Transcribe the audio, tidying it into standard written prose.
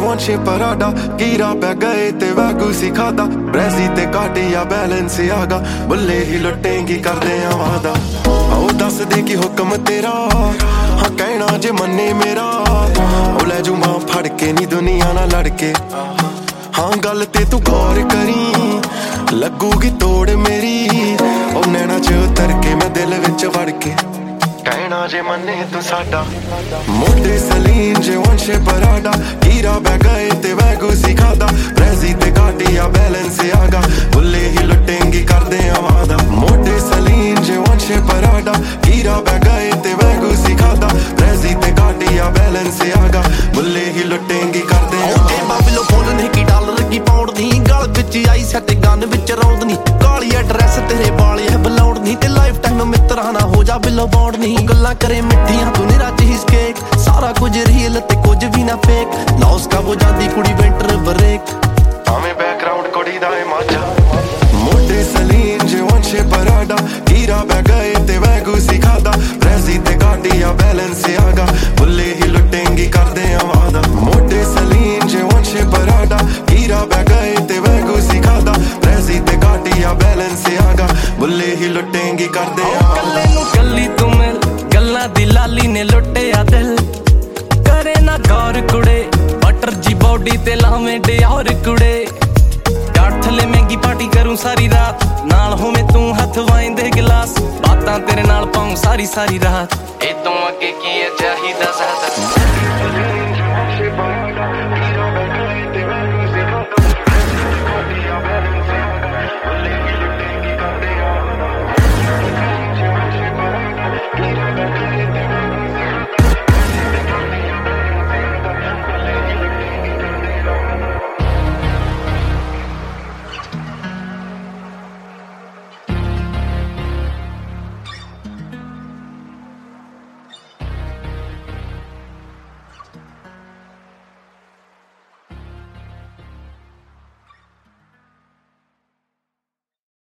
ਵੰਸ਼ੇ Prada ਕੀਰਾ ਪੈ ਗਏ ਤੇ ਵਾਗੂ ਸਿਖਾਦਾ ਬ੍ਰੈਜ਼ੀ ਤੇ ਕਾਟਿਆ ਬੈਲੈਂਸ ਆਗਾ ਬੁੱਲੇ ਹੀ ਲੁੱਟੇਂਗੀ ਕਰਦੇ ਆ ਵਾਦਾ ਉਹ ਦੱਸ ਦੇ ਕਿ ਹੁਕਮ ਤੇਰਾ ਹਾਂ ਕਹਿਣਾ ਜੇ ਮੰਨੇ ਮੇਰਾ ਉਹ ਲੈ ਜੂ ਮਾਂ ਫੜ ਕੇ ਨੀ ਦੁਨੀਆ ਨਾਲ ਲੜ ਕੇ ਹਾਂ ਗੱਲ ਤੇ ਤੂੰ ਗੌਰ ਕਰੀ ਲੱਗੂਗੀ ਤੋੜ ਮੇਰੀ ਉਹ ਨੈਣਾ ਚ ਉਤਰ ਕੇ ਮੈਂ ਦਿਲ ਵਿੱਚ ਵੜ ਕੇ ਕਹਿਣਾ ਜੇ ਮੰਨੇ ਤੂੰ ਸਾਡਾ ਮੋਢੇ ਸਲੀਨ ਜੇ ਵੰਸ਼ੇ ਪਰਾਡਾ ਕੀਰਾ ਬੈ ਗਏ ਤੇ ਵੈਗੂ ਸਿਖਾਦਾ ਬ੍ਰੈਜ਼ੀ ਤੇ ਕਾਟਿਆ ਬੈਲੈਂਸ ਆਗਾ ਬੁੱਲੇ ਹੀ ਲੁੱਟੇਂਗੀ ਕਰਦੇ ਆ ਵਾਦਾ ਮੋਢੇ ਸਲੀਨ ਜੇ ਵੰਸ਼ੇ ਪਰਾਡਾ ਕੀਰਾ ਬੈ ਗਏ ਤੇ ਵੈਗੂ ਸਿਖਾਦਾ ਬ੍ਰੈਜ਼ੀ ਤੇ ਕਾਟਿਆ ਬੈਲੈਂਸ ਆਗਾ ਬੁੱਲੇ ਹੀ ਲੁੱਟੇਂਗੀ ਕਰਦੇ ਆ ਬਾਬਲੋ ਫੋਨ ਨੇ ਕੀ ਡਾਲਰ ਕੀ ਪਾਉਣ ਦੀ ਗਲ ਵਿੱਚ ਆਈ ਸੱਟ ਗਨ ਵਿੱਚ ਰੌਂਦ ਨੀ ਕਾਲੀ ਐਡਰੈਸ ਤੇਰੇ ਵਾਲੇ ਹੈ ਬਲੌੜ ਨੀ ਤੇ ਲਾਈਫ ਟਾਈਮ ਮਿੱਤਰਾਂ ਨਾ ਹੋ ਜਾ ਬਿਲੋ ਬੌੜ ਨੀ ਗੱਲਾਂ ਕਰੇ ਮਿੱਠੀਆਂ ਤੂੰ ਨਿਰਾ ਚੀਜ਼ ਕੇਕ ਸਾਰਾ ਕੁਝ ਰੀਅਲ ਤੇ ਕੁਝ ਵੀ ਨਾ ਫੇਕ ਲੌਸ ਕਾ ਹੋ ਜਾਂਦੀ ਕੁੜੀ ਵਿੰਟਰ ਬ੍ਰੇਕ ਆਵੇਂ ਬੈਕਗ੍ਰਾਉਂਡ ਕੁੜੀ ਦਾ ਏ ਮਾਝਾ ਮੋਢੇ ਸਲੀਨ ਜੇ ਵੰਸ਼ੇ ਪਰਾਡਾ ਕੀਰਾ ਬੈ ਗਏ ਤੇ ਵੈਗੂ ਸਿਖਾਦਾ ਬ੍ਰੈਜ਼ੀ ਤੇ ਕਾਟਿਆ ਬੈਲੈਂਸ ਆਗਾ ਬੁੱਲੇ ਹੀ ਲੁੱਟੇਂਗੀ ਕਰਦੇ ਆ ਵਾਦਾ ਮੋਢੇ ਸਲੀਨ ਜੇ ਵੰਸ਼ੇ ਪਰਾਡਾ ਕੀਰਾ ਬੈ ਗਏ ਤੇ ਵੈਗੂ ਸਿਖਾਦਾ ਬ੍ਰੈਜ਼ੀ ਤੇ ਕਾਟਿਆ ਬੈਲੈਂਸ ਆਗਾ ਬੁੱਲੇ ਹੀ ਲੁੱਟੇਂਗੀ ਕਰਦੇ ਆ ਕੱਲੇ ਨੂੰ ਕੱਲੀ ਤੂੰ ਮਿਲ ਗੱਲਾਂ ਦੀ ਲਾਲੀ ਨੇ ਲੁੱਟਿਆ ਦਿਲ ਕਰੇ ਨਾ ਗੌਰ ਕੁੜੇ ਬਟਰ ਜੀ ਬੌਡੀ ਤੇ ਲਾਵੇਂ ਡਿਓਰ ਕੁੜੇ ਥੱਲੇ ਮਹਿੰਗੀ ਪਾਰਟੀ ਕਰੂੰ ਸਾਰੀ ਰਾਤ ਨਾਲ ਹੋਵੇਂ ਤੂੰ ਹੱਥ ਵਾਈਨ ਦੇ ਗਿਲਾਸ ਬਾਤਾਂ ਤੇਰੇ ਨਾਲ ਪਾਉਂ ਸਾਰੀ ਰਾਤ ਇਹ ਤੋਂ ਅੱਗੇ ਕੀ ਹੈ ਚਾਹੀਦਾ ਜ਼ਿਆਦਾ